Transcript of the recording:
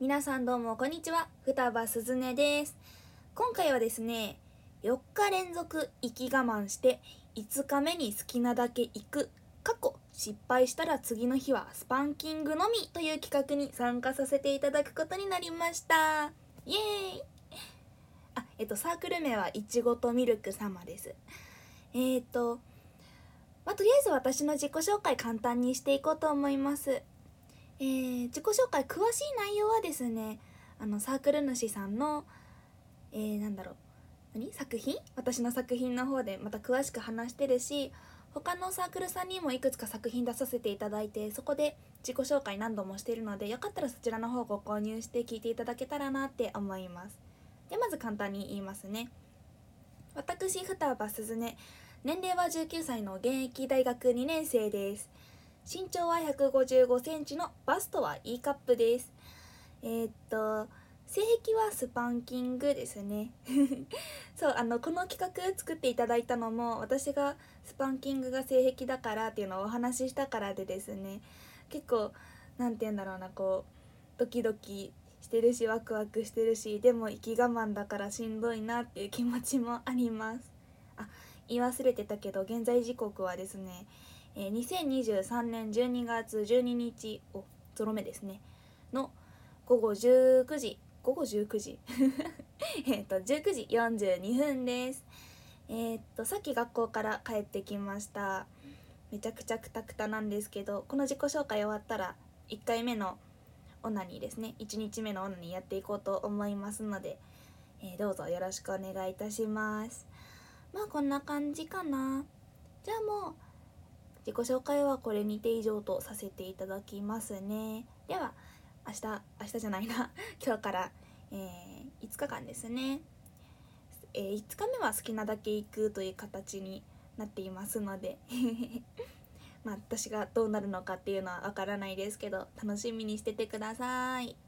皆さんどうもこんにちは、双葉すずねです。今回はですね、4日連続生き我慢して5日目に好きなだけ行く失敗したら次の日はスパンキングのみという企画に参加させていただくことになりました。イエーイ。サークル名はいちごとミルク様です。とりあえず私の自己紹介簡単にしていこうと思います。自己紹介詳しい内容はですね、サークル主さんの、作品私の作品の方でまた詳しく話してるし、他のサークルさんにもいくつか作品出させていただいて、そこで自己紹介何度もしているので、よかったらそちらの方ご購入して聞いていただけたらなって思います。で、まず簡単に言いますね。私、双葉すずね、年齢は19歳の現役大学2年生です。身長は155センチのバストは E カップです。性癖はスパンキングですね。そう、この企画作っていただいたのも、私がスパンキングが性癖だからっていうのをお話ししたからでですね、結構、ドキドキしてるし、ワクワクしてるし、でも息我慢だからしんどいなっていう気持ちもあります。言い忘れてたけど、現在時刻はですね、2023年12月12日ゾロ目ですねの午後19時19時42分です。さっき学校から帰ってきました。めちゃくちゃクタクタなんですけど、この自己紹介終わったら1回目のオナニーですね、1日目のオナニーやっていこうと思いますので、どうぞよろしくお願いいたします。こんな感じかな。じゃあもう自己紹介はこれにて以上とさせていただきますね。では明日じゃないな今日から、5日間ですね。5日目は好きなだけ行くという形になっていますので私がどうなるのかっていうのはわからないですけど、楽しみにしててください。